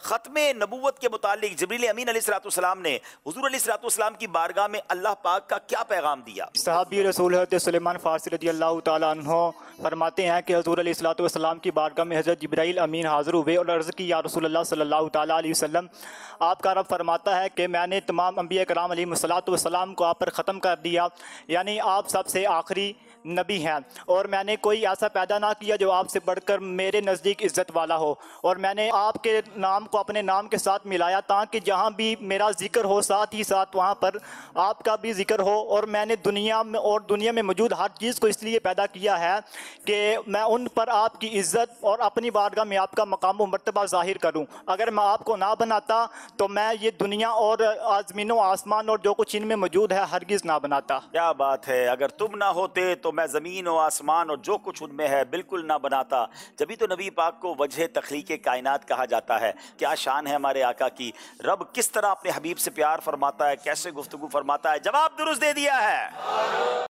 ख़त्म नबूवत के मुतालिक जिब्रील अमीन अलैहिस्सलाम ने हुज़ूर अलैहिस्सलाम की बारगाह में अल्लाह पाक का क्या पैगाम दिया? सहाबी रसूल हज़रत सुलेमान फ़ारसी रज़ियल्लाहु ताला अन्हो फरमाते हैं कि हुज़ूर अलैहिस्सलाम की बारगाह में हज़रत जिब्राईल अमीन हाज़िर हुए और अर्ज़ की, या रसूलल्लाह सल्लल्लाहु ताला अलैहि वसल्लम, आपका रब फरमाता है कि मैंने तमाम अंबिया कराम अलैहिमुस्सलातु वस्सलाम को आप पर ख़त्म कर दिया, यानी आप सबसे आखिरी नबी हैं, और मैंने कोई ऐसा पैदा ना किया जो आपसे बढ़कर मेरे नज़दीक इज़्ज़त वाला हो, और मैंने आपके नाम को अपने नाम के साथ मिलाया ताकि जहाँ भी मेरा जिक्र हो साथ ही साथ वहाँ पर आपका भी जिक्र हो। और मैंने दुनिया में मौजूद हर चीज़ को इसलिए पैदा किया है कि मैं उन पर आपकी इज़्ज़त और अपनी बारगाह में आपका मकाम व मर्तबा ज़ाहिर करूँ। अगर मैं आपको ना बनाता तो मैं ये दुनिया और ज़मीन आसमान और जो कुछ इनमें मौजूद है हरगिज़ ना बनाता। क्या बात है, अगर तुम ना होते तो मैं ज़मीन और आसमान और जो कुछ उनमें है बिल्कुल ना बनाता। जभी तो नबी पाक को वजह तख्लीक़ कायनात कहा जाता है। क्या शान है हमारे आका की। रब किस तरह अपने हबीब से प्यार फरमाता है, कैसे गुफ्तगू फरमाता है, जवाब दुरुस्त दे दिया है।